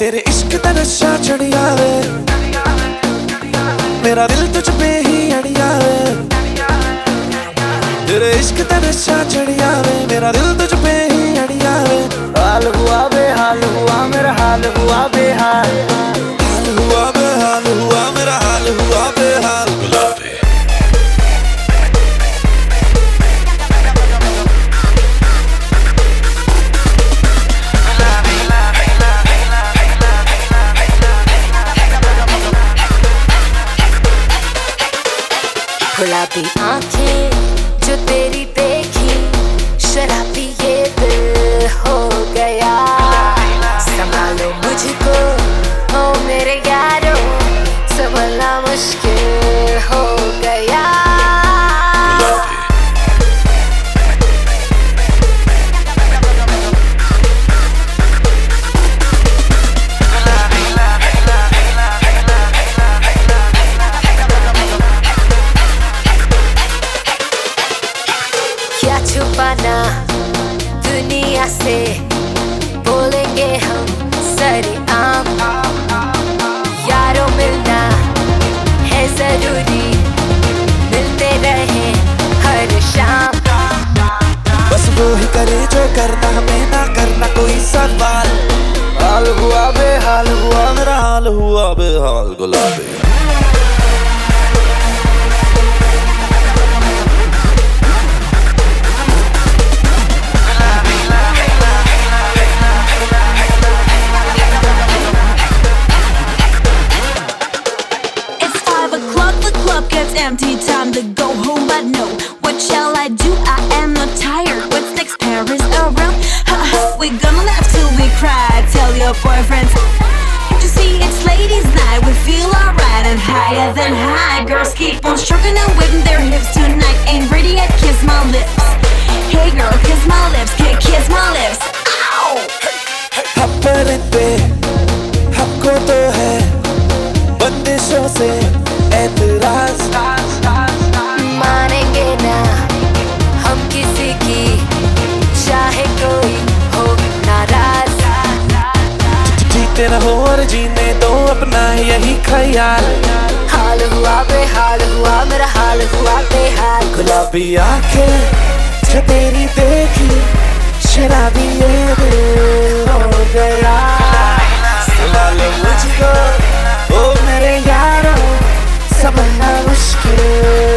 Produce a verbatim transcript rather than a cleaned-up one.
तेरे इश्क दा नशा चढ़िया वे, मेरा दिल तुझ पे ही अड़िया वे। तेरे इश्क दा नशा चढ़िया वे, मेरा दिल तुझ पे ही अड़िया वे। हाल हुआ बेहाल हुआ मेरा हाल हुआ बेहाल, हाल हुआ बेहाल हुआ मेरा हाल हुआ बेहाल। गुलाबी गुलाबी आंखें जो तेरी देखी, शराबी ये दिल हो गया। संभालो मुझको ओ मेरे यारो, संभलना मुश्किल हो गया। क्या छुपाना दुनिया से, बोलेंगे हम सरेआम। यारों मिलना है जरूरी, मिलते रहे हर शाम। बस वो ही करे जो करना, हमें ना करना कोई सवाल। हाल हुआ बेहाल हुआ मेरा हाल हुआ बेहाल। गुलाबी Gets empty, time to go home, but no, what shall I do? I am not tired. What's next? Paris around? Ha, ha, we're gonna laugh till we cry. Tell your boyfriends, can't you see it's ladies' night? We feel alright and higher than high. Girls keep on stroking and waving their hips tonight. Ain't ready yet, kiss my lips. Hey girl, kiss my lips, kiss, kiss my lips. Ow! अपने पे हमको तो है बंदिशों से एतराज। मानेंगे ना हम किसी की, चाहे कोई हो नाराज। जीते रहो और जीने दो अपना यही ख्याल। हाल हुआ बेहाल हुआ मेरा हाल हुआ बेहाल। गुलाबी आंखें जो तेरी देखी, शराबी ये दिल हो गया। संभालो मुझको ओ मेरे यारो, संभलना मुश्किल